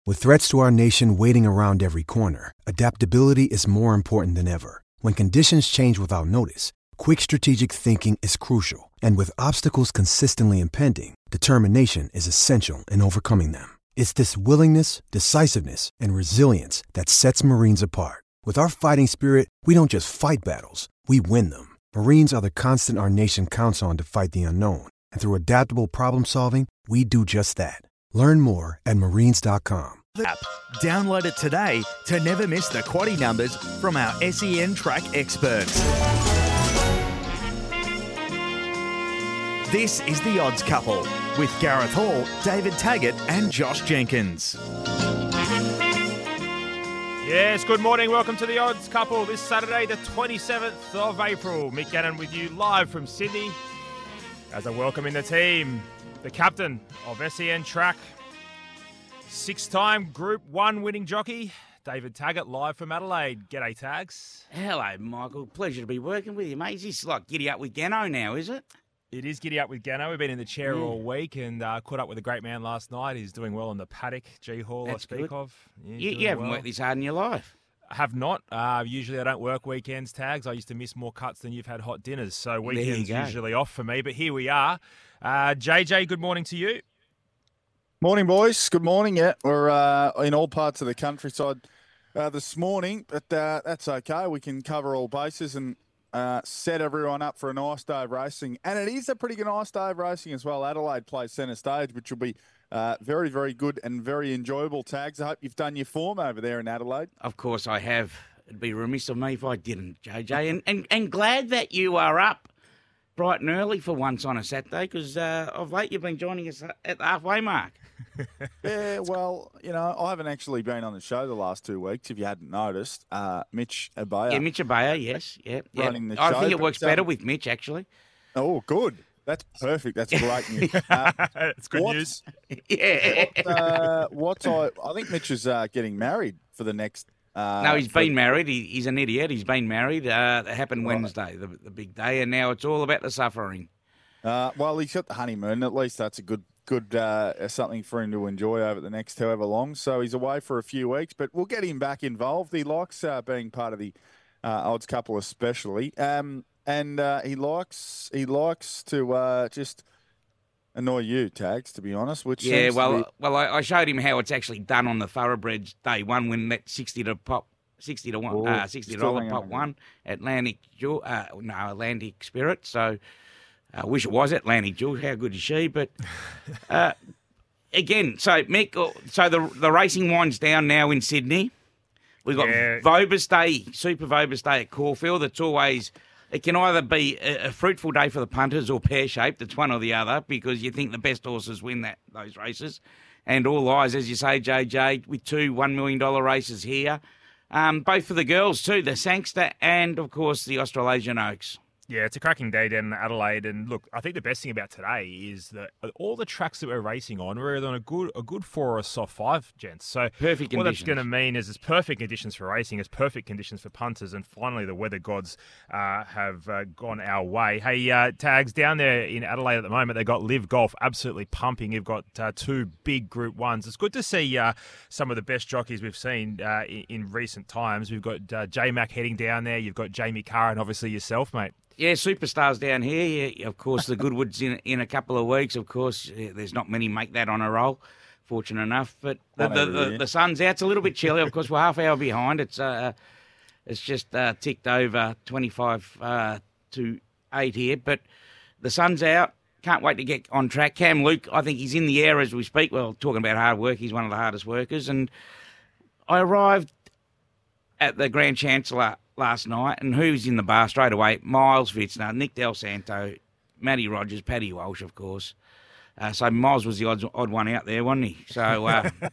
With threats to our nation waiting around every corner, adaptability is more important than ever. When conditions change without notice, quick strategic thinking is crucial. And with obstacles consistently impending, determination is essential in overcoming them. It's this willingness, decisiveness, and resilience that sets Marines apart. With our fighting spirit, we don't just fight battles, we win them. Marines are the constant our nation counts on to fight the unknown. And through adaptable problem solving, we do just that. Learn more at marines.com. App. Download it today to never miss the quaddie numbers from our SEN track experts. This is The Odds Couple with Gareth Hall, David Taggart and Josh Jenkins. Yes, good morning. Welcome to The Odds Couple this Saturday, the 27th of April. Mick Gannon with you live from Sydney as I welcome in the team, the captain of SEN Track, six-time Group 1 winning jockey, David Taggart, live from Adelaide. G'day, Tags. Hello, Michael. Pleasure to be working with you, mate. Is this like giddy up with Gano now, is it? It is giddy up with Gano. We've been in the chair all week and caught up with a great man last night. He's doing well in the paddock, G Hall, That's I speak good. of. Yeah, You haven't worked this hard in your life. I have not. Usually I don't work weekends, Tags. I used to miss more cuts than you've had hot dinners. So weekends usually off for me. But here we are. JJ, good morning to you. Morning, boys. Good morning. Yeah, we're in all parts of the countryside this morning, but that's okay. We can cover all bases and set everyone up for a nice day of racing. And it is a pretty good nice day of racing as well. Adelaide plays centre stage, which will be very, very good and very enjoyable. Tags, I hope you've done your form over there in Adelaide. Of course I have. It'd be remiss of me if I didn't, JJ. And glad that you are up bright and early for once on a Saturday, because of late you've been joining us at the halfway mark. Yeah, well, you know, I haven't actually been on the show the last 2 weeks, if you hadn't noticed. Mitch Abaya. Yeah, Mitch Abaya, yes. Yeah. Running the I show, think it works but, better with Mitch, actually. Oh, good. That's perfect. That's great news. It's good news. Yeah. I think Mitch is getting married for the next... No, he's been married. He's an idiot. He's been married. It happened Wednesday, the big day, and now it's all about the suffering. Well, he's got the honeymoon. At least that's a good something for him to enjoy over the next however long. So he's away for a few weeks, but we'll get him back involved. He likes being part of the Odds Couple especially, and he likes to just annoy you, Tags, to be honest. Which I showed him how it's actually done on the Thoroughbreds day one when that $60 pop one Atlantic Spirit. So I wish it was Atlantic Jewel. How good is she? But again, so Mick, the racing winds down now in Sydney. We've got Vobis Day, Super Vobis Day at Caulfield. It can either be a fruitful day for the punters or pear-shaped. It's one or the other, because you think the best horses win those races. And all eyes, as you say, JJ, with two $1 million races here. Both for the girls too, the Sangster and, of course, the Australasian Oaks. Yeah, it's a cracking day down in Adelaide, and look, I think the best thing about today is that all the tracks that we're racing on, we're on a good 4 or a soft 5, gents. So perfect what conditions. That's going to mean is it's perfect conditions for racing, it's perfect conditions for punters, and finally the weather gods have gone our way. Hey, Tags, down there in Adelaide at the moment, they've got Live Golf absolutely pumping. You've got two big Group 1s. It's good to see some of the best jockeys we've seen in recent times. We've got J-Mac heading down there. You've got Jamie Carr and obviously yourself, mate. Yeah, superstars down here. Yeah, of course, the Goodwoods in a couple of weeks. Of course, there's not many make that on a roll, fortunate enough. But the sun's out. It's a little bit chilly. Of course, we're half hour behind. It's just ticked over 25 to 8 here. But the sun's out. Can't wait to get on track. Cam Luke, I think he's in the air as we speak. Well, talking about hard work, he's one of the hardest workers. And I arrived at the Grand Chancellor last night, and who's in the bar straight away? Miles Fitzner, Nick Del Santo, Matty Rogers, Paddy Walsh, of course. So Miles was the odd one out there, wasn't he? So,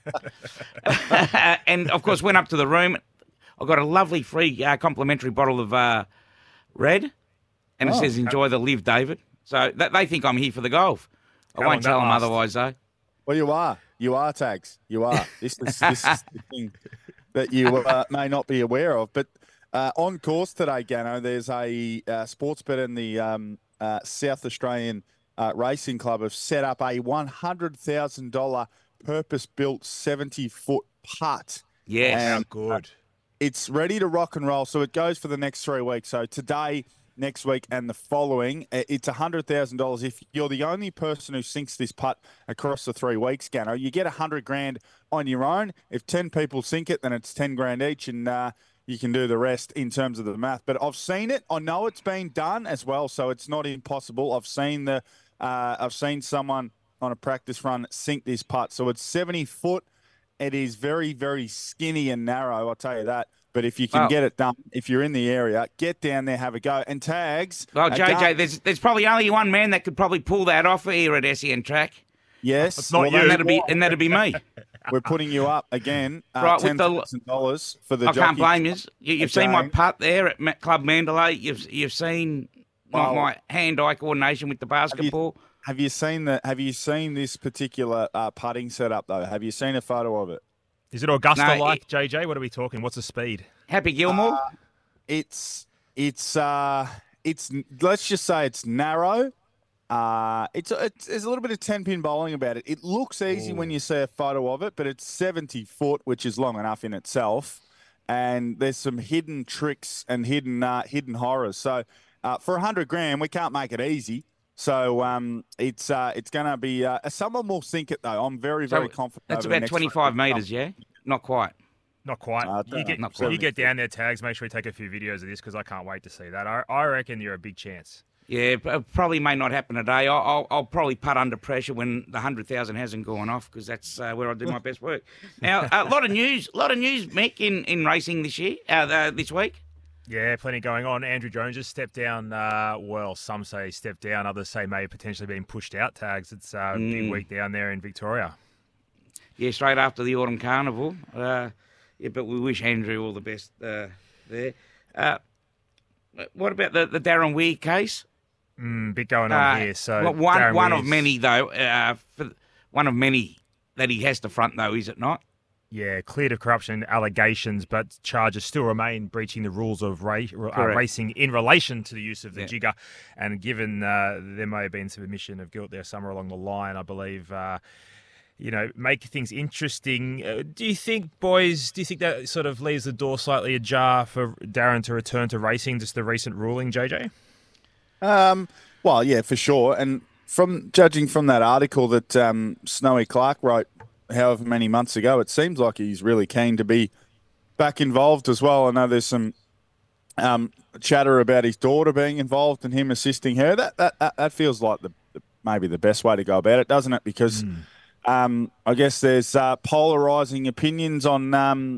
and of course, went up to the room. I got a lovely free complimentary bottle of red, and it says, "Enjoy the live, David." So they think I'm here for the golf. I won't tell them otherwise, though. Well, you are, Tags. You are. This is the thing that you may not be aware of, but. On course today, Gano, there's a sports bet in the South Australian Racing Club have set up a $100,000 purpose-built 70-foot putt. Yeah, How good. It's ready to rock and roll. So it goes for the next 3 weeks. So today, next week, and the following, it's $100,000. If you're the only person who sinks this putt across the 3 weeks, Gano, you get $100,000 on your own. If 10 people sink it, then it's $10,000 each, and you can do the rest in terms of the math. But I've seen it. I know it's been done as well, so it's not impossible. I've seen someone on a practice run sink this putt. So it's 70 foot. It is very, very skinny and narrow, I'll tell you that. But if you can get it done, if you're in the area, get down there, have a go. And Tags. Well, JJ, there's probably only one man that could probably pull that off here at SEN Track. Yes. It's not you. And that'd be me. We're putting you up again, right, $10,000 for the I can't jockey. blame you. You've seen my putt there at Club Mandalay. You've seen my hand-eye coordination with the basketball. Have you seen this particular putting setup though? Have you seen a photo of it? Is it Augusta-like, JJ? What are we talking? What's the speed? Happy Gilmore? It's let's just say it's narrow. There's a little bit of 10-pin bowling about it. It looks easy when you see a photo of it, but it's 70 foot, which is long enough in itself. And there's some hidden tricks and hidden horrors. So for $100,000, we can't make it easy. So it's going to be someone will sink it though. I'm very confident. That's about 25 metres, yeah? Not quite. Not quite. You get down there, Tags. Make sure you take a few videos of this because I can't wait to see that. I reckon you're a big chance. Yeah, probably may not happen today. I'll probably putt under pressure when the 100,000 hasn't gone off because that's where I do my best work. Now, a lot of news, Mick, in racing this year, this week. Yeah, plenty going on. Andrew Jones just stepped down. Well, some say stepped down. Others say may potentially being pushed out. Tags. It's a big week down there in Victoria. Yeah, straight after the Autumn Carnival. But we wish Andrew all the best there. What about the Darren Weir case? Bit going on here. So one of many though. One of many that he has to front though, is it not? Yeah, cleared of corruption allegations, but charges still remain breaching the rules of racing in relation to the use of the jigger. And given there may have been some admission of guilt there somewhere along the line, I believe, make things interesting. Do you think that sort of leaves the door slightly ajar for Darren to return to racing, just the recent ruling, JJ? Well, yeah, for sure. And from judging from that article that Snowy Clark wrote however many months ago, it seems like he's really keen to be back involved as well. I know there's some chatter about his daughter being involved and him assisting her. That feels like maybe the best way to go about it, doesn't it? Because I guess there's polarizing opinions on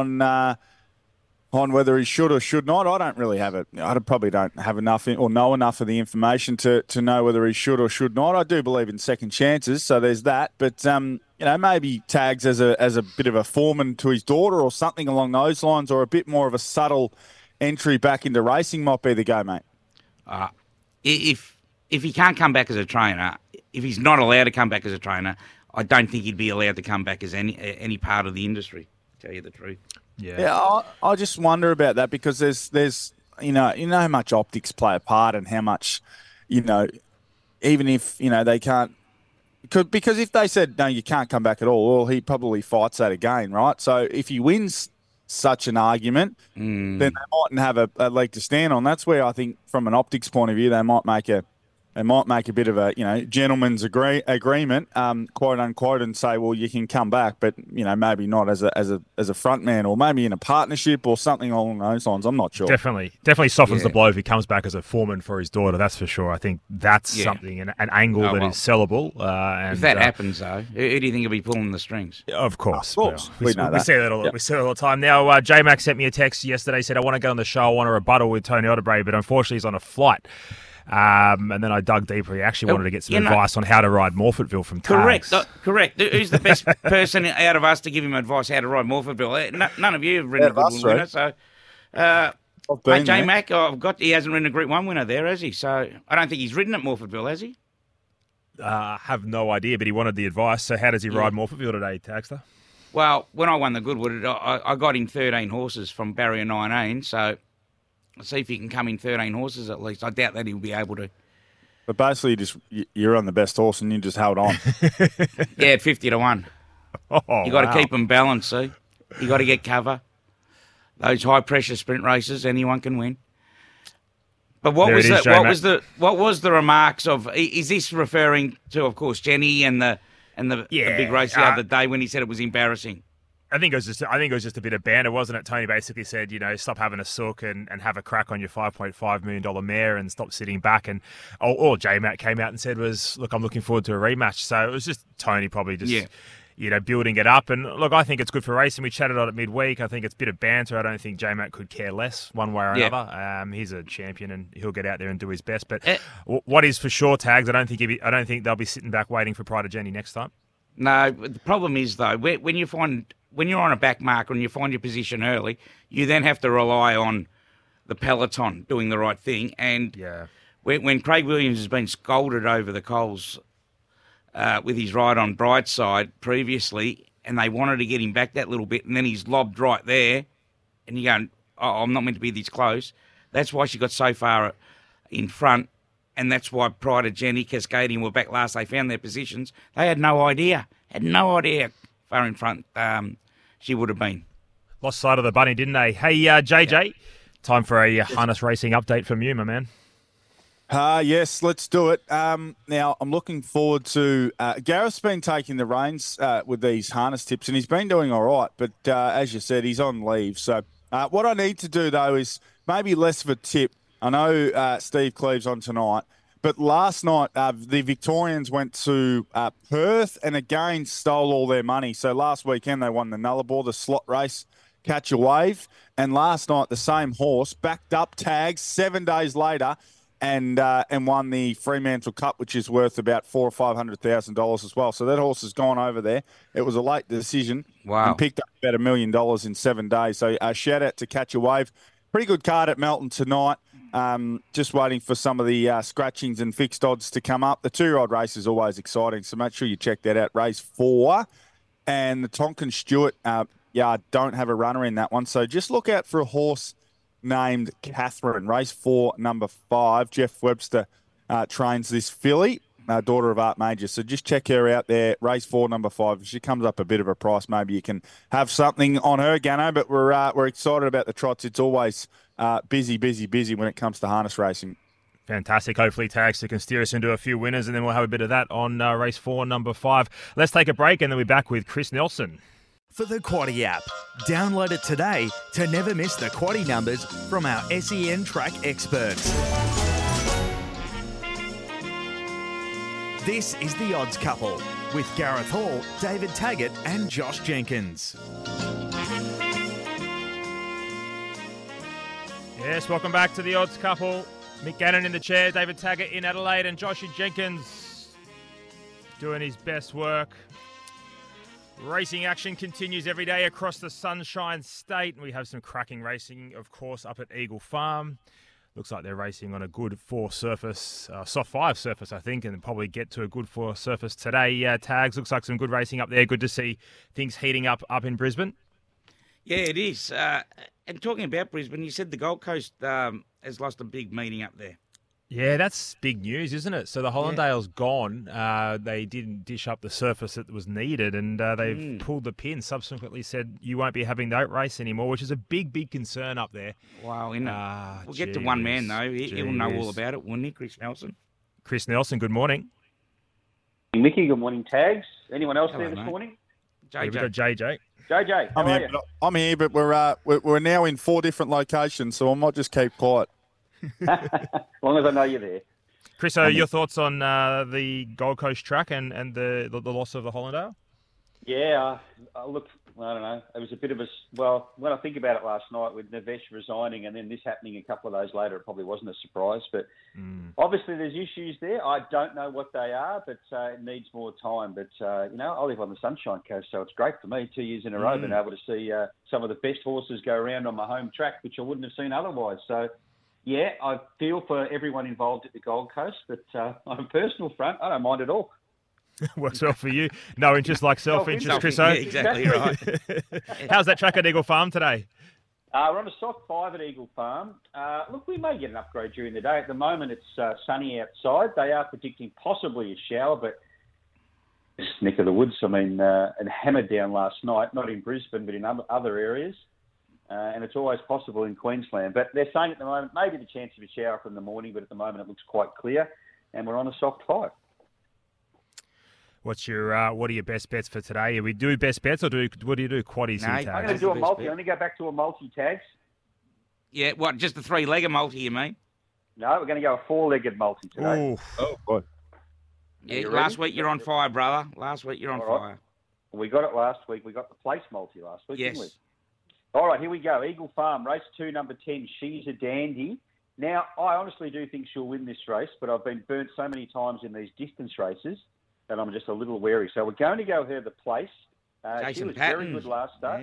whether he should or should not. I don't really have it. I probably don't have enough or know enough of the information to know whether he should or should not. I do believe in second chances, so there's that. But maybe Tags as a bit of a foreman to his daughter or something along those lines, or a bit more of a subtle entry back into racing might be the go, mate. If he can't come back as a trainer, if he's not allowed to come back as a trainer, I don't think he'd be allowed to come back as any part of the industry. To tell you the truth. Yeah, I just wonder about that because there's how much optics play a part and how much, even if, they can't, because if they said, no, you can't come back at all, well, he probably fights that again, right? So if he wins such an argument, then they mightn't have a leg to stand on. That's where I think from an optics point of view, they might make a bit of a, gentleman's agreement, quote unquote, and say, well, you can come back, but, maybe not as a front man, or maybe in a partnership or something along those lines. I'm not sure. Definitely softens the blow if he comes back as a foreman for his daughter. That's for sure. I think that's something, an angle that is sellable. If that happens, though, who do you think will be pulling the strings? Of course. We know that. We say that all the time. Now, J-Mac sent me a text yesterday, said, I want to go on the show, I want to rebuttal with Tony Otterbury, but unfortunately he's on a flight. And then I dug deeper. He actually wanted to get some advice on how to ride Morphettville from Tags. Correct. Who's the best person out of us to give him advice how to ride Morphettville? None of you have ridden a Group 1 winner. So, J-Mac, he hasn't ridden a Group 1 winner there, has he? So I don't think he's ridden at Morphettville, has he? Have no idea, but he wanted the advice. So how does he ride Morphettville today, Tagster? Well, when I won the Goodwood, I got him 13 horses from barrier 19, so I'll see if he can come in 13 horses at least. I doubt that he'll be able to. But basically, you're on the best horse and you just held on. Yeah, at 50 to 1. You got to keep them balanced, see? You got to get cover. Those high-pressure sprint races, anyone can win. But what was the remarks of? Is this referring to, of course, Jenny and the big race the other day when he said it was embarrassing? I think it was just a bit of banter, wasn't it? Tony basically said, stop having a sook and have a crack on your $5.5 million mare and stop sitting back. And all J-Mac came out and said was, look, I'm looking forward to a rematch. So it was just Tony probably just building it up. And look, I think it's good for racing. We chatted on it midweek. I think it's a bit of banter. I don't think J-Mac could care less one way or another. He's a champion and he'll get out there and do his best. But what is for sure, Tags, I don't think they'll be sitting back waiting for Pride of Jenny next time. No, the problem is though, when you're on a back marker and you find your position early, you then have to rely on the peloton doing the right thing. And when Craig Williams has been scolded over the coals with his ride on Brightside previously, and they wanted to get him back that little bit, and then he's lobbed right there, and you're going, I'm not meant to be this close. That's why she got so far in front, and that's why Pride of Jenny, Cascadian were back last. They found their positions. They had no idea far in front she would have been. Lost sight of the bunny, didn't they? Hey, JJ, time for a harness racing update from you, my man. Yes, let's do it. Now, I'm looking forward to Gareth's been taking the reins with these harness tips, and he's been doing all right. But as you said, he's on leave. So what I need to do, though, is maybe less of a tip. I know Steve Cleve's on tonight, but last night the Victorians went to Perth and again stole all their money. So last weekend they won the Nullarbor, the slot race, Catch a Wave. And last night the same horse backed up Tags 7 days later and won the Fremantle Cup, which is worth about $400,000 or $500,000 as well. So that horse has gone over there. It was a late decision. Wow. And picked up about $1 million in 7 days. So shout out to Catch a Wave. Pretty good card at Melton tonight. Just waiting for some of the scratchings and fixed odds to come up. The 2-year-old race is always exciting, so make sure you check that out. Race 4. And the Tonkin Stewart, don't have a runner in that one. So just look out for a horse named Catherine. Race 4, number 5. Jeff Webster trains this filly, daughter of Art Major. So just check her out there. Race 4, number 5. If she comes up a bit of a price, maybe you can have something on her, Gano. But we're excited about the trots. It's always busy when it comes to harness racing. Fantastic. Hopefully Tags can steer us into a few winners, and then we'll have a bit of that on race 4, number 5. Let's take a break, and then we'll be back with Chris Nelson. For the Quaddie app, download it today to never miss the Quaddie numbers from our SEN track experts. This is The Odds Couple with Gareth Hall, David Taggart and Josh Jenkins. Yes, welcome back to The Odds Couple. Mick Gannon in the chair, David Taggart in Adelaide, and Joshy Jenkins doing his best work. Racing action continues every day across the Sunshine State. We have some cracking racing, of course, up at Eagle Farm. Looks like they're racing on a good 4 surface, soft 5 surface, I think, and probably get to a good 4 surface today. Tags, looks like some good racing up there. Good to see things heating up in Brisbane. Yeah, it is. And talking about Brisbane, you said the Gold Coast has lost a big meeting up there. Yeah, that's big news, isn't it? So the Hollandale's gone. They didn't dish up the surface that was needed, and they've pulled the pin. Subsequently said you won't be having that race anymore, which is a big concern up there. Wow, isn't it? We'll get to one man, though. He'll know all about it, wouldn't he, Chris Nelson? Chris Nelson, good morning. Mickey, good morning, Tags. Anyone else there this morning? JJ. We've got JJ. JJ, how are you? I'm here, but we're now in 4 different locations, so I might just keep quiet. As long as I know you're there. Chris, your thoughts on the Gold Coast track and the loss of the Hollandale? Yeah, look, I don't know. It was a bit of when I think about it last night with Navesh resigning and then this happening a couple of days later, it probably wasn't a surprise. But obviously there's issues there. I don't know what they are, but it needs more time. But, I live on the Sunshine Coast, so it's great for me. 2 years in a row, been able to see some of the best horses go around on my home track, which I wouldn't have seen otherwise. So, yeah, I feel for everyone involved at the Gold Coast, but on a personal front, I don't mind at all. Works well for you. No interest like self-interest, Chris. Yeah, exactly right. How's that track at Eagle Farm today? We're on a soft 5 at Eagle Farm. Look, we may get an upgrade during the day. At the moment, it's sunny outside. They are predicting possibly a shower, but this neck of the woods. I mean, and hammered down last night, not in Brisbane, but in other areas. And it's always possible in Queensland. But they're saying at the moment, maybe the chance of a shower from the morning, but at the moment it looks quite clear, and we're on a soft 5. What are your best bets for today? We do best bets, or what do you do? Quaddies and tags? I'm going to do a multi. I'm going to go back to a multi-tags. Yeah, what, just a 3-legger multi, you mean? No, we're going to go a 4-legged multi today. Ooh. Oh, boy. Yeah, last week you're on fire, brother. Last week you're on fire. We got it last week. We got the place multi last week, yes. Didn't we? All right, here we go. Eagle Farm, race 2, number 10. She's a dandy. Now, I honestly do think she'll win this race, but I've been burnt so many times in these distance races that I'm just a little wary. So we're going to go her the place. She was very good last start.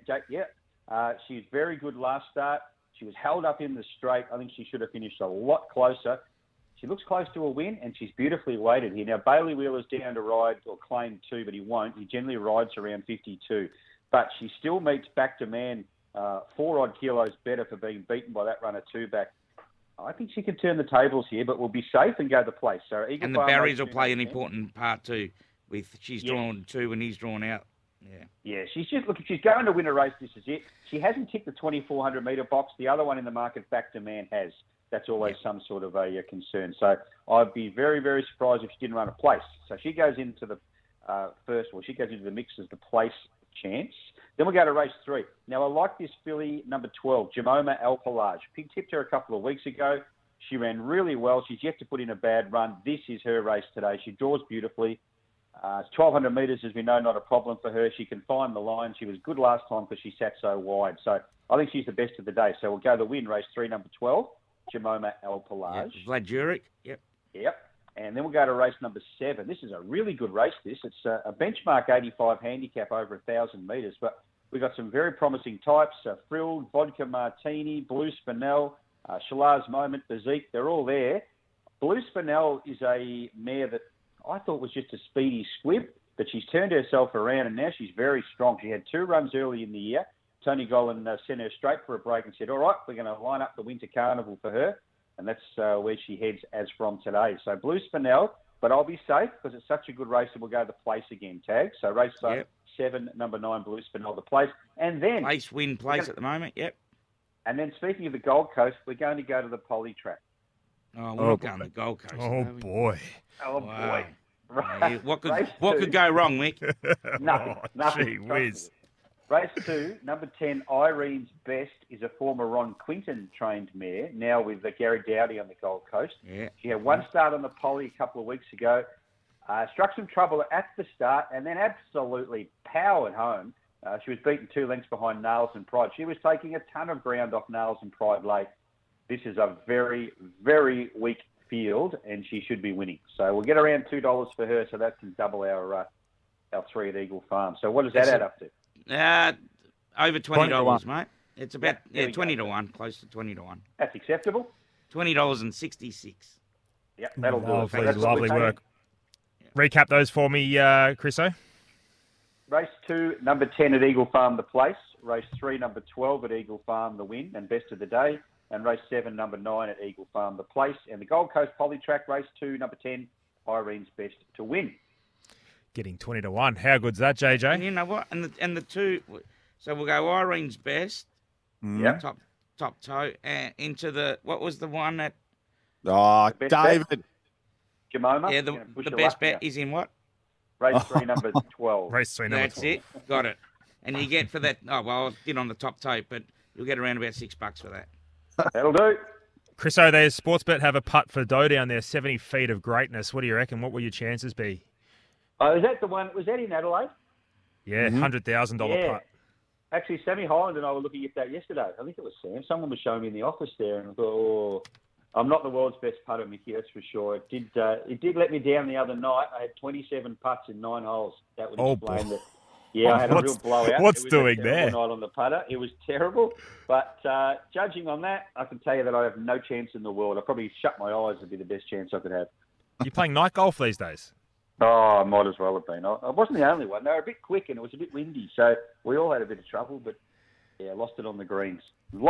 She was very good last start. She was held up in the straight. I think she should have finished a lot closer. She looks close to a win, and she's beautifully weighted here. Now, Bailey Wheeler's down to ride, or claim 2, but he won't. He generally rides around 52. But she still meets Back to Man 4-odd kilos better for being beaten by that runner 2 back. I think she can turn the tables here, but we'll be safe and go the place. So Eagle and the barriers will play an important part too. She's drawn 2 and he's drawn out. Yeah, she's going to win a race. This is it. She hasn't ticked the 2,400 metre box. The other one in the market, Back to Man, has. That's always some sort of a concern. So I'd be very, very surprised if she didn't run a place. So she goes into the she goes into the mix as the place chance. Then we'll go to race 3. Now, I like this filly, number 12, Jamoma Alpalage. Pig tipped her a couple of weeks ago. She ran really well. She's yet to put in a bad run. This is her race today. She draws beautifully. It's 1,200 metres, as we know, not a problem for her. She can find the line. She was good last time because she sat so wide. So I think she's the best of the day. So we'll go the win, race 3, number 12, Jamoma Alpalage. Vlad Jurek, Yep. And then we'll go to race number 7. This is a really good race, this. It's a benchmark 85 handicap over 1,000 metres. But we've got some very promising types. Frilled, Vodka Martini, Blue Spinel, Shalaz Moment, Bezique. They're all there. Blue Spinel is a mare that I thought was just a speedy squib, but she's turned herself around and now she's very strong. She had 2 runs early in the year. Tony Gollan sent her straight for a break and said, all right, we're going to line up the Winter Carnival for her. And that's where she heads as from today. So Blue Spinel, but I'll be safe because it's such a good race that we'll go to the place again, Tag. So race 7, number 9, Blue Spinel, the place. And then... Place at the moment, yep. And then speaking of the Gold Coast, we're going to go to the Poly Track. Oh, we're not going to the Gold Coast. Oh, boy. Oh, wow. boy. Right. What could go wrong, Mick? Nothing. Gee whiz. Race 2, number 10, Irene's Best, is a former Ron Quinton trained mare, now with Gary Dowdy on the Gold Coast. Yeah. She had 1 start on the Poly a couple of weeks ago, struck some trouble at the start, and then absolutely powered home. She was beaten 2 lengths behind Nails and Pride. She was taking a ton of ground off Nails and Pride late. This is a very, very weak field, and she should be winning. So we'll get around $2 for her, so that can double our 3 at Eagle Farm. So what does that add up to? Over $20, mate. It's about 20 to 1, close to 20 to 1. That's acceptable. $20.66. Yep, that'll do it. Lovely, lovely work. Recap those for me, Chriso. Race 2, number 10 at Eagle Farm, the place. Race 3, number 12 at Eagle Farm, the win and best of the day. And race 7, number 9 at Eagle Farm, the place. And the Gold Coast Poly Track, race 2, number 10, Irene's Best to win. Getting 20 to 1. How good's that, JJ? And you know what? And the 2, so we'll go Irene's Best, top toe, and into the, what was the one at? Oh, David. Jamoma? Yeah, the best bet is in what? Race 3, number 12. Race 3, number 12. That's it. Got it. And you get for that, I did on the top toe, but you'll get around about $6 for that. That'll do. Chriso, there's Sportsbet have a putt for Doe down there, 70 feet of greatness. What do you reckon? What will your chances be? Oh, is that the one? Was that in Adelaide? Yeah, $100,000 putt. Actually, Sammy Hyland and I were looking at that yesterday. I think it was Sam. Someone was showing me in the office there, and I thought, I'm not the world's best putter, Mickey, that's for sure. It did let me down the other night. I had 27 putts in 9 holes. That would explain that. Yeah, I had a real blowout. What's doing there? Night on the putter. It was terrible. But judging on that, I can tell you that I have no chance in the world. I probably shut my eyes would be the best chance I could have. You're playing night golf these days? Oh, I might as well have been. I wasn't the only one. They were a bit quick and it was a bit windy, so we all had a bit of trouble. But yeah, lost it on the greens.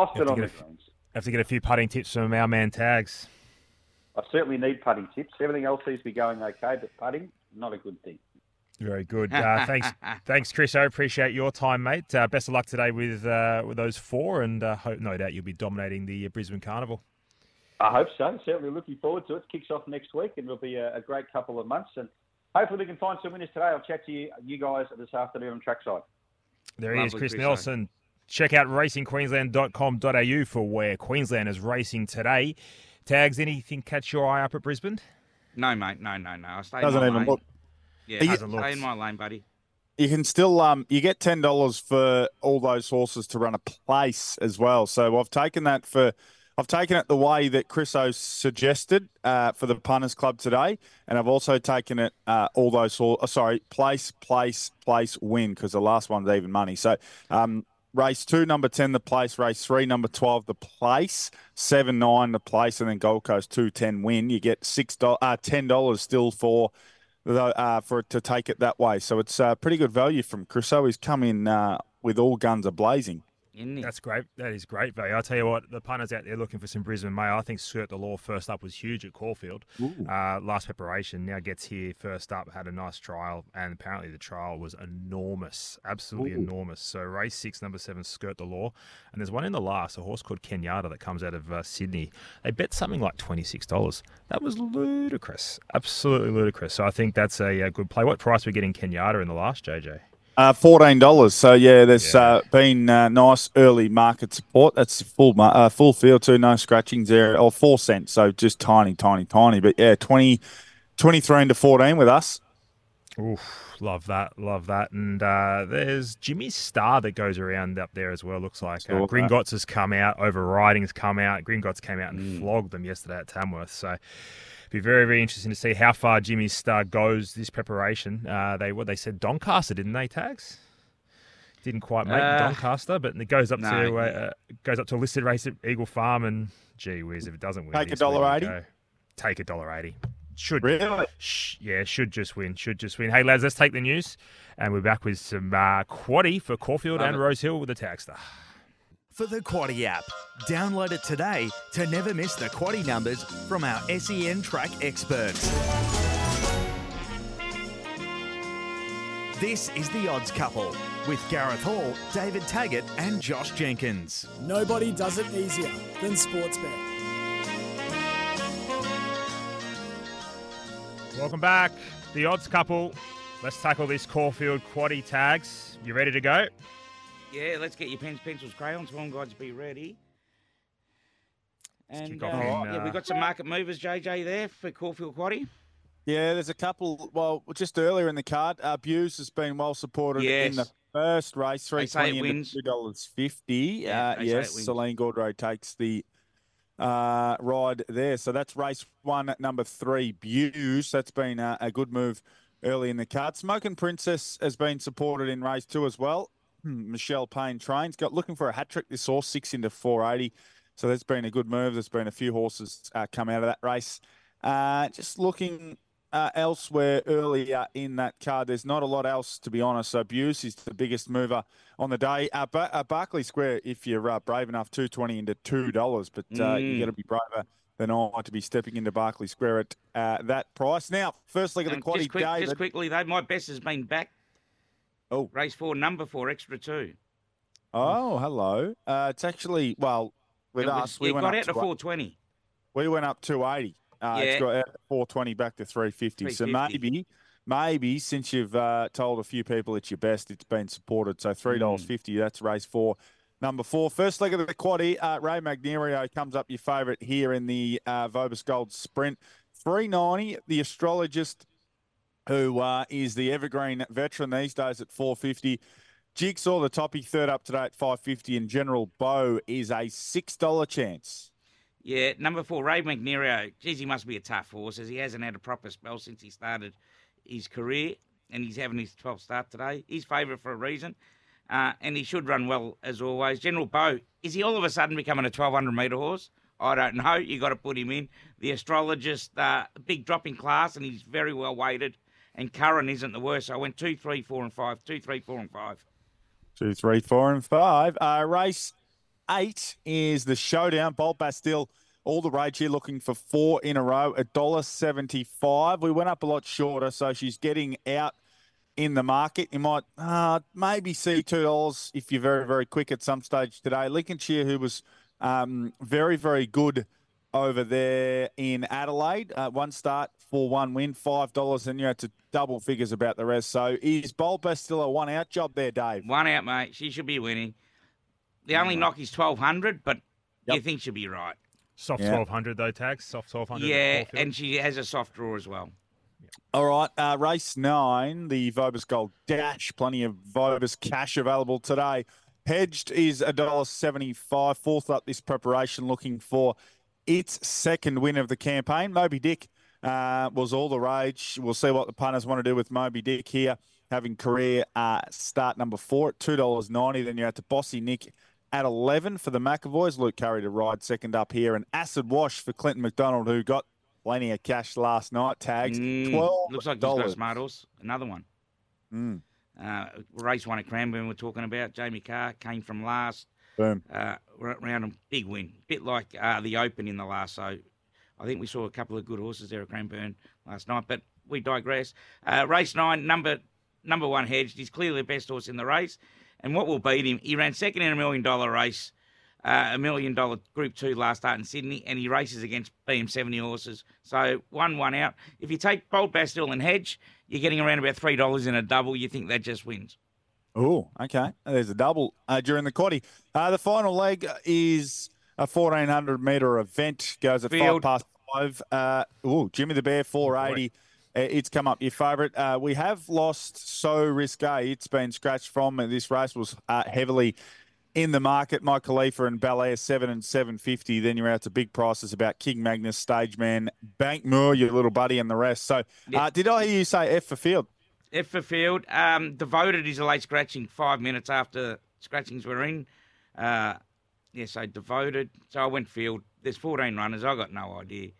Have to get a few putting tips from our man Tags. I certainly need putting tips. Everything else seems to be going okay, but putting, not a good thing. Very good. Thanks, Chris. I appreciate your time, mate. Best of luck today with those four, and hope no doubt you'll be dominating the Brisbane Carnival. I hope so. Certainly looking forward to it. Kicks off next week, and it'll be a great couple of months. And hopefully we can find some winners today. I'll chat to you guys this afternoon on trackside. There he is, Chris Nelson. Check out racingqueensland.com.au for where Queensland is racing today. Tags, anything catch your eye up at Brisbane? No, mate. No. I stay Doesn't in my even lane. look. Yeah, stay in my lane, buddy. You can still you get $10 for all those horses to run a place as well. So I've taken it the way that Chriso suggested for the Punters Club today, and I've also taken it all those place, win, because the last one's even money. So race 2, number 10, the place. Race 3, number 12, the place. 7, 9, the place, and then Gold Coast 2, 10, win. You get $10 still for it to take it that way. So it's pretty good value from Chriso. He's come in with all guns a-blazing. That's great. That is great value. I'll tell you what, the punters out there looking for some Brisbane mail, I think Skirt the Law first up was huge at Caulfield. Last preparation, now gets here first up, had a nice trial, and apparently the trial was enormous, absolutely enormous. So race 6, number 7, Skirt the Law. And there's one in the last, a horse called Kenyatta that comes out of Sydney. They bet something like $26. That was ludicrous, absolutely ludicrous. So I think that's a good play. What price are we getting Kenyatta in the last, JJ? $14. So yeah, there's been nice early market support. That's full field too. No scratchings there, or 4 cents. So just tiny. But yeah, 23 into 14 with us. Oof, love that. And there's Jimmy Star that goes around up there as well. Looks like Gringotts has come out. Overriding's come out. Gringotts came out and flogged them yesterday at Tamworth. So. Be very, very interesting to see how far Jimmy Star goes this preparation. They said Doncaster, didn't they, Tags? Didn't quite make Doncaster, but it goes up to a listed race at Eagle Farm, and gee whiz, if it doesn't win, take $1.80. Take $1.80. Should really? Should just win. Hey lads, let's take the news, and we're back with some quaddie for Caulfield and Rosehill with the Tagster. For the Quaddie app. Download it today to never miss the Quaddie numbers from our SEN track experts. This is The Odds Couple with Gareth Hall, David Taggart and Josh Jenkins. Nobody does it easier than Sportsbet. Welcome back. The Odds Couple. Let's tackle this Caulfield Quaddie, Tags. You ready to go? Yeah, let's get your pens, pencils, crayons. Form guides, be ready. And we've got some market movers, JJ, there for Caulfield Quaddie. Yeah, there's a couple. Well, just earlier in the card, Buse has been well supported in the first race, $3.20 into $2.50. Yes, Celine Gaudreau takes the ride there. So that's race 1 at number 3, Buse. That's been a good move early in the card. Smoking Princess has been supported in race 2 as well. Michelle Payne trains. Looking for a hat-trick this horse, 6 into $4.80. So that's been a good move. There's been a few horses come out of that race. Just looking elsewhere earlier in that card, there's not a lot else, to be honest. So Buse is the biggest mover on the day. Barclay Square, if you're brave enough, $2.20 into $2. But you got to be braver than I to be stepping into Barclay Square at that price. Now, first leg of the quaddie, David. Just quickly, though, my best has been back. Oh, race 4, number 4, extra 2. Oh, hello. It's actually, well, we went got up out to 420. We went up 280. It's got out 420 back to 350. So maybe since you've told a few people it's your best, it's been supported. So $3.50. That's race 4, number 4. First leg of the quaddie. Ray Magnerio comes up your favourite here in the Vobis Gold Sprint. $3.90. The Astrologist, who is the evergreen veteran these days, at $4.50. Jigsaw, the toppy, third up today at $5.50, and General Bow is a $6 chance. Yeah, number 4, Ray Magnerio. Geez, he must be a tough horse, as he hasn't had a proper spell since he started his career, and he's having his 12th start today. He's favourite for a reason, and he should run well as always. General Bow, is he all of a sudden becoming a 1,200-metre horse? I don't know. You got to put him in. The Astrologist, big drop in class, and he's very well weighted. And Curran isn't the worst. So I went 2, 3, 4, and 5. 2, 3, 4, and 5. 2, 3, 4, and 5. Race 8 is the Showdown. Bolt Bastille, all the rage here, looking for 4 in a row, $1.75. We went up a lot shorter, so she's getting out in the market. You might maybe see $2 if you're very, very quick at some stage today. Lincolnshire, who was very, very good over there in Adelaide. One start for one win, $5, and you had to double figures about the rest. So is Bold Best still a one-out job there, Dave? One out, mate. She should be winning. The only knock is 1,200, but you think she'll be right. Soft 1,200 though, Tags. Soft 1,200. Yeah, and she has a soft draw as well. All right, race 9, the Vobis Gold Dash. Plenty of Vobis cash available today. Hedged is $1.75. Fourth up this preparation, looking for its second win of the campaign. Moby Dick was all the rage. We'll see what the punters want to do with Moby Dick here, having career start number 4 at $2.90. Then you had to Bossy Nick at 11 for the McAvoys. Luke Curry to ride second up here. And Acid Wash for Clinton McDonald, who got plenty of cash last night. Tags $12. Looks like he's got a smart horse. Another one. Race 1 at Cranbourne we're talking about. Jamie Carr came from last. Boom. Round a big win. Bit like the Open in the last. So I think we saw a couple of good horses there at Cranbourne last night. But we digress. Race 9, number 1 Hedged. He's clearly the best horse in the race. And what will beat him? He ran second in $1 million race. $1 million Group 2 last start in Sydney, and he races against BM70 horses. So 1 out. If you take Bold Bastille and Hedge, you're getting around about $3 in a double. You think that just wins. Oh, okay. There's a double during the quaddie. The final leg is a 1,400-metre event. Goes at Field. 5:05. Jimmy the Bear, 480. It's come up your favourite. We have lost So Risque. It's been scratched from this race. Was heavily in the market. Mike Khalifa and Bel Air 7 and 750. Then you're out to big prices about King Magnus, Stage Man, Bank Moore, your little buddy, and the rest. So did I hear you say F for Field? F for Field. Devoted is a late scratching 5 minutes after scratchings were in. So Devoted. So I went Field. There's 14 runners. I got no idea.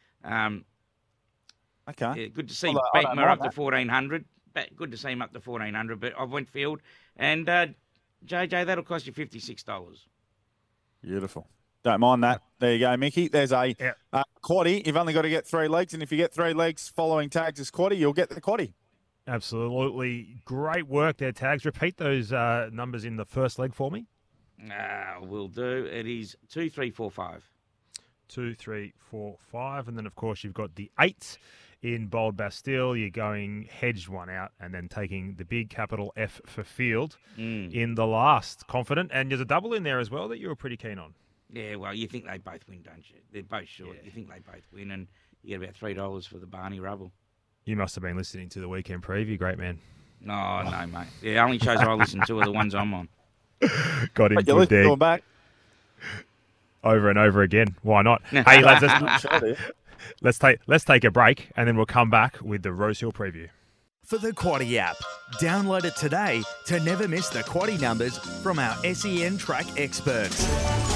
Okay. Yeah, good to see Bankmer up to 1,400. Good to see him up to 1,400, but I went Field. And JJ, that'll cost you $56. Beautiful. Don't mind that. There you go, Mickey. There's a quaddie. You've only got to get 3 legs, and if you get 3 legs following Tags' quaddie, you'll get the quaddie. Absolutely. Great work there, Tags. Repeat those numbers in the first leg for me. Will do. It is 2, 3, 4, 5. 2, 3, 4, 5. And then, of course, you've got the 8 in Bold Bastille. You're going Hedged 1 out and then taking the big capital F for Field in the last. Confident. And there's a double in there as well that you were pretty keen on. Yeah, well, you think they both win, don't you? They're both short. Yeah. You think they both win, and you get about $3 for the Barney Rubble. You must have been listening to the weekend preview. Great man. No, mate. The only shows I listen to are the ones I'm on. Got him good there. Back. Over and over again. Why not? Hey, lads, let's take a break, and then we'll come back with the Rosehill preview. For the Quaddie app, download it today to never miss the Quaddie numbers from our SEN track experts.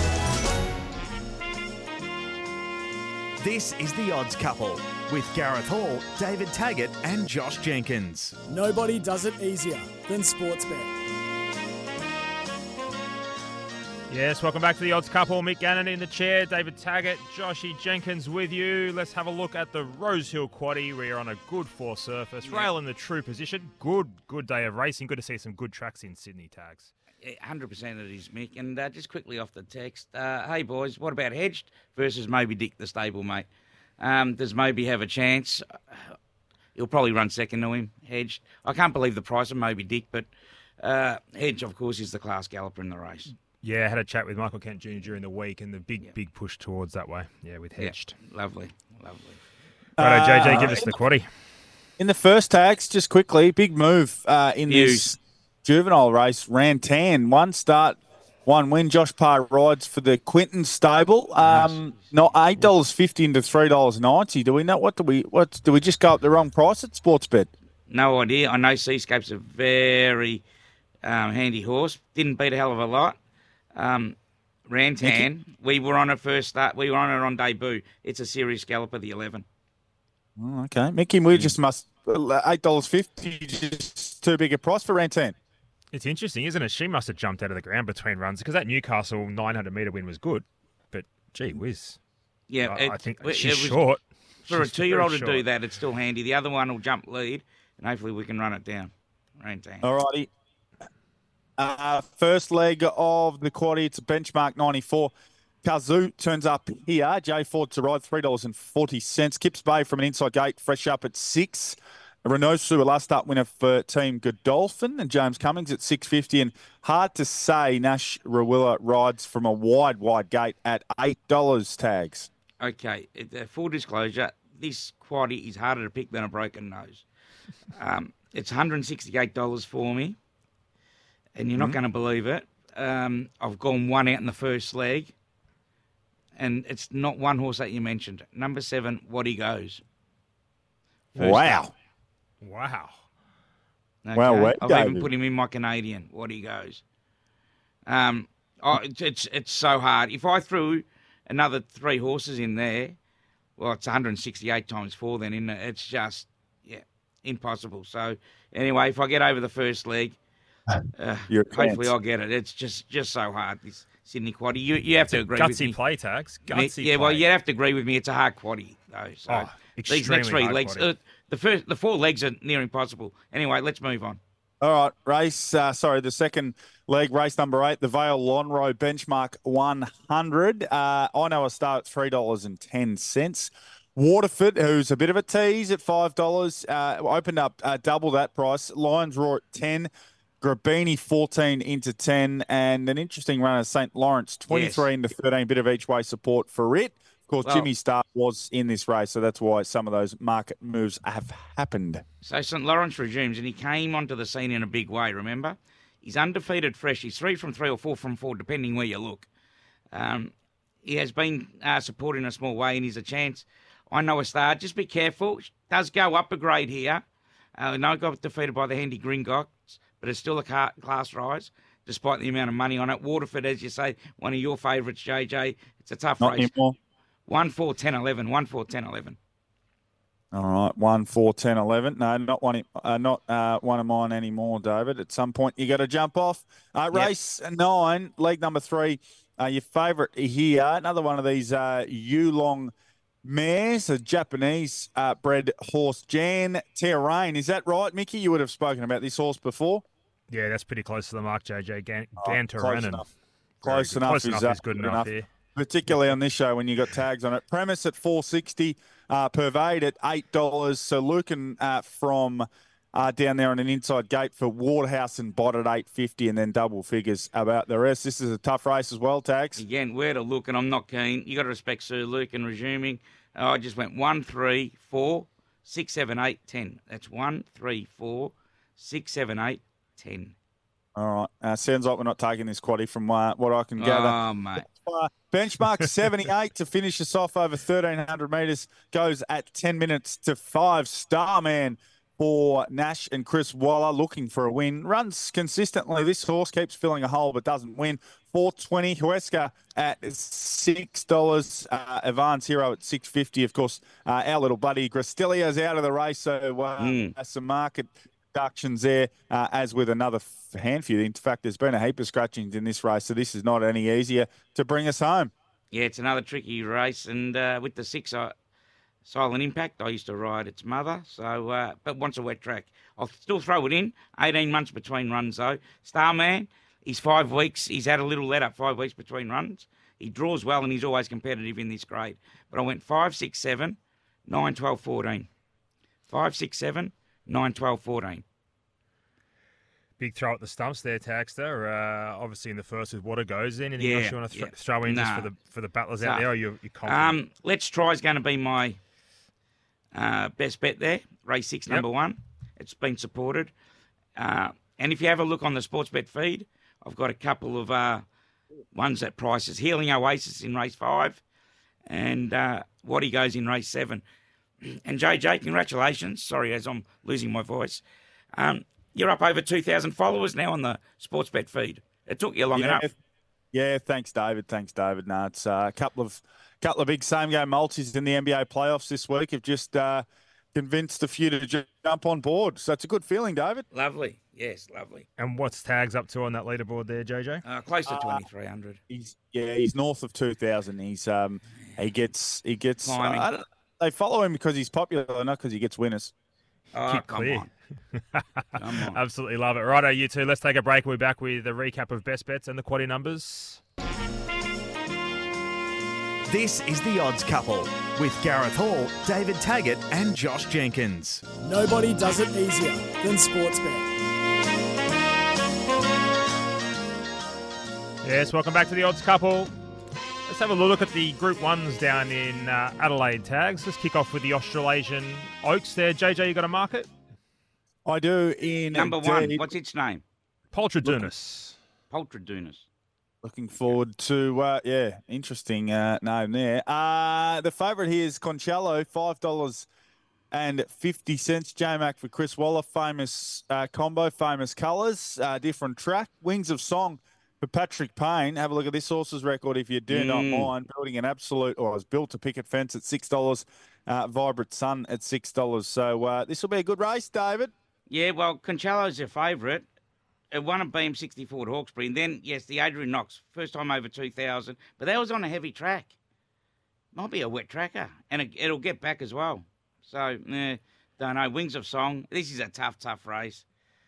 This is The Odds Couple with Gareth Hall, David Taggart and Josh Jenkins. Nobody does it easier than Sportsbet. Yes, welcome back to The Odds Couple. Mick Gannon in the chair, David Taggart, Joshy Jenkins with you. Let's have a look at the Rosehill Quaddie. We are on a good 4 surface, rail in the true position. Good day of racing. Good to see some good tracks in Sydney, Tags. 100% it is, Mick. And just quickly off the text, hey, boys, what about Hedged versus Moby Dick, the stable, mate? Does Moby have a chance? He'll probably run second to him, Hedged. I can't believe the price of Moby Dick, but Hedge, of course, is the class galloper in the race. Yeah, I had a chat with Michael Kent Jr. during the week and the big push towards that way. Yeah, with Hedged. Yeah, lovely. Righto, JJ, give us the quaddie. In the first Tags, just quickly, big move in this juvenile race. Rantan, 1 start, 1 win. Josh Parr rides for the Quinton stable. Not $8.50 into $3.90. Do we know what do we just go up the wrong price at Sportsbet? No idea. I know Seascape's a very handy horse. Didn't beat a hell of a lot. Rantan, we were on it first start. We were on it on debut. It's a serious galloper, the 11. Oh, okay, Mickey, we just must $8.50 just too big a price for Rantan. It's interesting, isn't it? She must have jumped out of the ground between runs because that Newcastle 900-metre win was good. But, gee whiz. Yeah, I think she's short. For a 2-year-old to do that, it's still handy. The other one will jump lead, and hopefully we can run it down. Rantan. All righty. First leg of the quaddie, it's a benchmark 94. Kazoo turns up here. Jay Ford to ride, $3.40. Kips Bay from an inside gate, fresh up at 6. Renosu, a last start winner for Team Godolphin, and James Cummings at $6.50. And hard to say, Nash Rawilla rides from a wide gate at $8 tags. Okay, full disclosure, this quaddie is harder to pick than a broken nose. It's $168 for me, and you're not going to believe it. I've gone one out in the first leg, and it's not one horse that you mentioned. Number 7, What He Goes. Wow. Up. Wow. Okay. Well, I've even put him in my Canadian, What He Goes. It's so hard. If I threw another 3 horses in there, well, it's 168 times 4 then, isn't it? It's just, impossible. So, anyway, if I get over the first leg, hopefully I'll get it. It's just so hard, this Sydney quaddie. You have to agree with me. Gutsy play, Tags. Gutsy play. Well, you have to agree with me. It's a hard quaddie, though. So these next 3 legs, the 4 legs are near impossible. Anyway, let's move on. All right, the second leg, race number 8, the Vale Lonhro benchmark 100. I know a star at $3.10. Waterford, who's a bit of a tease at $5, opened up double that price. Lions Roar at 10. Grabini 14 into 10, and an interesting run of St. Lawrence 23 into 13. Bit of each way support for it. Of course, Jimmy Star was in this race, so that's why some of those market moves have happened. So St. Lawrence resumes, and he came onto the scene in a big way. Remember, he's undefeated fresh. He's 3 from 3 or 4 from 4, depending where you look. He has been supported in a small way, and he's a chance. I know a star. Just be careful. Does go up a grade here. No, got defeated by the Handy Gringotts, but it's still a class rise, despite the amount of money on it. Waterford, as you say, one of your favourites, JJ. It's a tough race. Not anymore. 1, 4, 10, 11. 1, 4, 10, 11. All right, 1, 4, 10, 11. No, not one of mine anymore, David. At some point, you got to jump off. Race 9, leg number 3. Your favourite here, another one of these Yulong mares, a Japanese bred horse, Jan Terrain. Is that right, Mickey? You would have spoken about this horse before. Yeah, that's pretty close to the mark, JJ. Gan Close enough. Close enough is good enough here. Particularly on this show when you got tags on it. Premise at $4.60, Pervade at $8. So Lucan from down there on an inside gate for Waterhouse and Bot at $8.50, and then double figures about the rest. This is a tough race as well, Tags. Again, where to look, and I'm not keen. You got to respect Sir Lucan resuming. I just went 1, 3, 4, 6, 7, 8, 10. That's 1, 3, 4, 6, 7, 8, 10. All right. Sounds like we're not taking this quaddie from what I can gather. Oh, mate. Benchmark 78 to finish us off over 1,300 metres. Goes at 10 minutes to 5. Starman for Nash and Chris Waller, looking for a win. Runs consistently. This horse keeps filling a hole but doesn't win. $4.20. Huesca at $6. Ivan's Hero at $6.50. Of course, our little buddy Grastilio's out of the race, so some market reductions there, as with another handful. In fact, there's been a heap of scratchings in this race, so this is not any easier to bring us home. Yeah, it's another tricky race, and with the 6, Silent Impact, I used to ride its mother, so but wants a wet track. I'll still throw it in. 18 months between runs, though. Starman, he's 5 weeks. He's had a little let-up, 5 weeks between runs. He draws well, and he's always competitive in this grade. But I went 5, 6, 7, 9, 12, 14. 5, 6, 7, 9, 12, 14. Big throw at the stumps there, Taxter. Obviously in the first with Water Goes. Anything else you want to throw in just for the battlers out there, or you're confident? Let's Try is going to be my best bet there. Race 6, number 1. It's been supported. And if you have a look on the Sportsbet feed, I've got a couple of ones at prices. Healing Oasis in race 5 and What He Goes in race 7. And JJ, congratulations. Sorry, as I'm losing my voice. You're up over 2,000 followers now on the Sportsbet feed. It took you long enough. Yeah, thanks, David. No, it's a couple of big same-game multis in the NBA playoffs this week have just convinced a few to jump on board. So it's a good feeling, David. Lovely. Yes, lovely. And what's Tags up to on that leaderboard there, JJ? Close to 2,300. He's north of 2,000. He gets. Climbing. They follow him because he's popular, not because he gets winners. Oh, Keep come clear. on. Come on. Absolutely love it. Righto, you two. Let's take a break. We'll be back with a recap of best bets and the quaddy numbers. This is The Odds Couple with Gareth Hall, David Taggart and Josh Jenkins. Nobody does it easier than Sportsbet. Yes, welcome back to The Odds Couple. Let's have a look at the Group 1s down in Adelaide, Tags. Let's kick off with the Australasian Oaks there. JJ, you got a market? I do in Number one, what's its name? Poltradunus. Poltradunus. Looking forward to, interesting name there. The favourite here is Concello, $5.50. J-Mac for Chris Waller, famous combo, famous colours, different track. Wings of Song for Patrick Payne. Have a look at this horse's record if you do not mind. Building an absolute, or was built to picket fence at $6. Vibrant Sun at $6. So this will be a good race, David. Yeah, well, Concello's your favourite. It won at BM64 at Hawkesbury. And then, yes, the Adrian Knox, first time over 2,000. But that was on a heavy track. Might be a wet tracker. And it'll get back as well. So, don't know. Wings of Song. This is a tough race.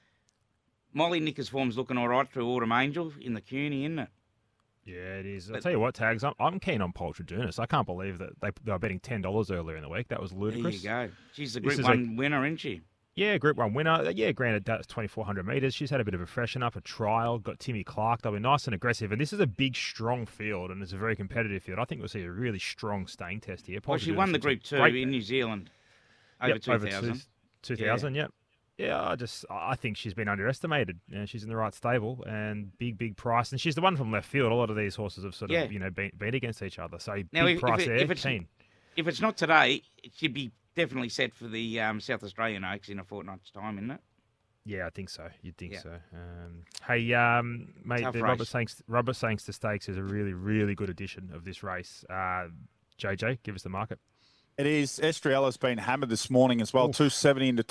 Molly Nicker's form's looking all right through Autumn Angel in the CUNY, isn't it? Yeah, it is. I'll tell you what, Tags, I'm keen on Poltradunus. I can't believe that they were betting $10 earlier in the week. That was ludicrous. There you go. She's the Group 1 winner, isn't she? Yeah, Group 1 winner. Yeah, granted, that's 2,400 metres. She's had a bit of a freshen up, a trial, got Timmy Clark. They'll be nice and aggressive. And this is a big, strong field, and it's a very competitive field. I think we'll see a really strong staying test here. Well, she won the Group 2 in New Zealand over 2,000. 2,000, yep. Yeah, I think she's been underestimated. You know, she's in the right stable and big price. And she's the one from left field. A lot of these horses have sort of, been against each other. So now, big price there, keen. If it's not today, it should be definitely set for the South Australian Oaks in a fortnight's time, isn't it? Yeah, I think so. You'd think so. Hey, mate, Tough the race. Robert Sangster Stakes is a really, really good edition of this race. JJ, give us the market. It is. Estriella's been hammered this morning as well, 270 into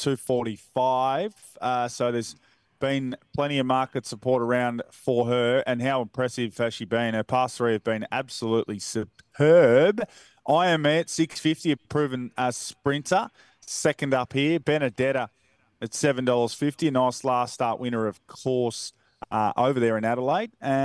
245. So there's been plenty of market support around for her. And how impressive has she been? Her past three have been absolutely superb. I am at 650, a proven sprinter. Second up here, Benedetta at $7.50. A nice last start winner, of course, over there in Adelaide.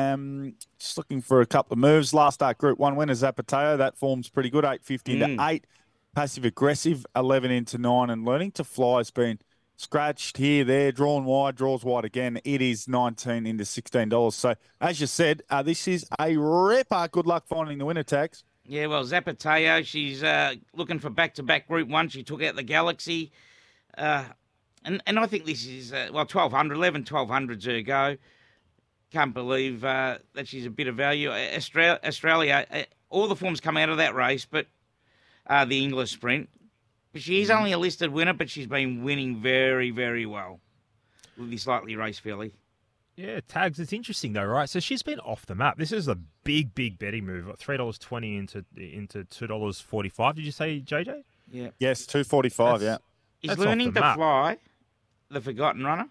Just looking for a couple of moves. Last start Group 1 winner, Zapateo. That form's pretty good, 850 into 8. Passive aggressive, 11 into 9. And Learning to Fly has been scratched here, there, drawn wide, draws wide again. It is 19 into $16. So, as you said, this is a ripper. Good luck finding the winner, Tags. Yeah, well, Zapateo, she's looking for back-to-back Group 1. She took out the Galaxy. And I think this is, 1,200, 1200's her go. Can't believe that she's a bit of value. Australia, all the forms come out of that race, but the English sprint. She's only a listed winner, but she's been winning very, very well with this lightly raced filly. Yeah, Tags, it's interesting though, right? So she's been off the map. This is a big betting move. $3.20 into $2.45. Did you say, JJ? Yeah. Yes, 245, yeah. Is Learning to Fly the forgotten runner?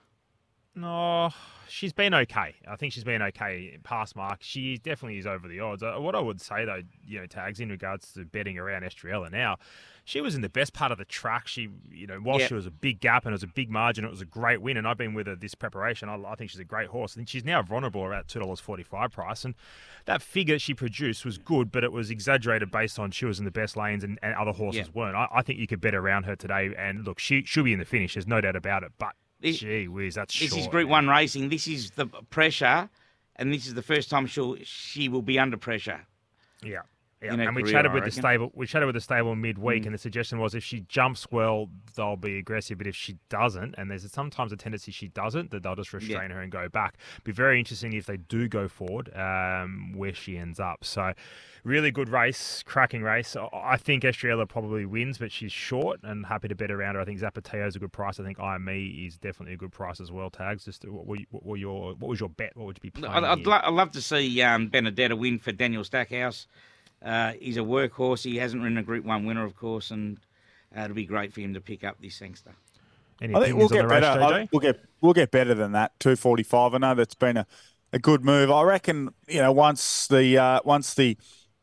No, she's been okay. I think she's been okay past mark. She definitely is over the odds. What I would say, though, Tags, in regards to betting around Estrella now, she was in the best part of the track. She, whilst she was a big gap and it was a big margin, it was a great win. And I've been with her this preparation. I think she's a great horse. I think she's now vulnerable around $2.45 price. And that figure she produced was good, but it was exaggerated based on she was in the best lanes and other horses weren't. I think you could bet around her today. And look, she'll be in the finish. There's no doubt about it. But gee whiz, that's short. This is Group 1 racing. This is the pressure, and this is the first time she will be under pressure. Yeah. And we chatted with the stable. We chatted with the stable midweek, and the suggestion was if she jumps well, they'll be aggressive. But if she doesn't, and there's sometimes a tendency she doesn't, that they'll just restrain her and go back. Be very interesting if they do go forward, where she ends up. So, really good race, cracking race. I think Estrella probably wins, but she's short, and happy to bet around her. I think Zapateo is a good price. I think IME is definitely a good price as well. Tags. Just what was your bet? What would you be playing? I'd love to see Benedetta win for Daniel Stackhouse. He's a workhorse. He hasn't ridden a Group 1 winner, of course, and it'll be great for him to pick up this youngster. I think we'll get better. JJ? We'll get better than that. 245. I know that's been a good move. I reckon once the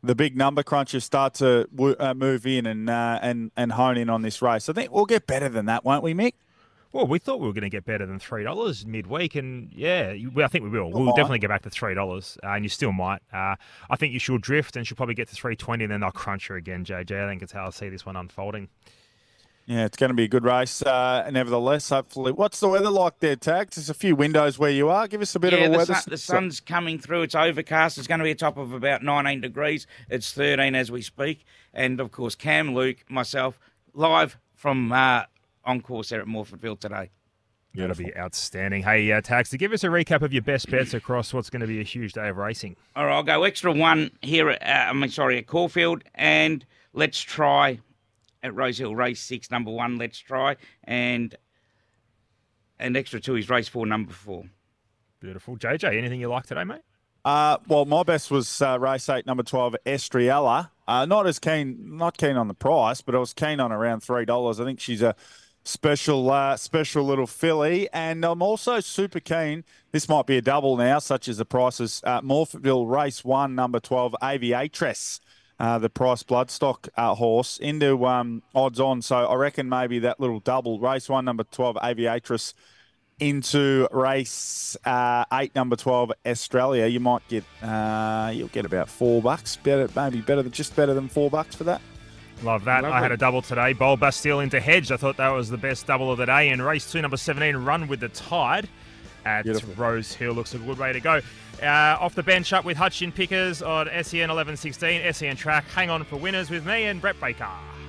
the big number crunchers start to move in and hone in on this race. I think we'll get better than that, won't we, Mick? Well, we thought we were going to get better than $3 midweek, and I think we will. We'll definitely get back to $3, and you still might. I think you should drift, and she'll probably get to $3.20, and then they'll crunch her again, JJ. I think it's how I see this one unfolding. Yeah, it's going to be a good race. Nevertheless, hopefully. What's the weather like there, Tags? There's a few windows where you are. Give us a bit of a weather. The sun's coming through. It's overcast. It's going to be a top of about 19 degrees. It's 13 as we speak. And, of course, Cam, Luke, myself, live from on course there at Morfordville today. That'll be outstanding. Hey, Tax, to give us a recap of your best bets across what's going to be a huge day of racing. All right, I'll go extra one here at Caulfield, and Let's Try at Rosehill, race 6, number 1, Let's Try, and extra 2 is race 4, number 4. Beautiful. JJ, anything you like today, mate? Well, my best was race 8, number 12, Estriella. Not keen on the price, but I was keen on around $3. I think she's a special little filly, and I'm also super keen. This might be a double now, such as the prices. Morfordville, race 1, number 12, Aviatress. The Price Bloodstock horse into odds on. So I reckon maybe that little double, race 1, number 12, Aviatress, into race 8, number 12, Australia. You might get you'll get about $4 better than $4 for that. Love that. Lovely. I had a double today. Bold Bastille into Hedge. I thought that was the best double of the day. And race 2, number 17, Run with the Tide at Rosehill. Looks a good way to go. Off the bench up with Hutchin Pickers on SEN 1116, SEN Track. Hang on for winners with me and Brett Baker.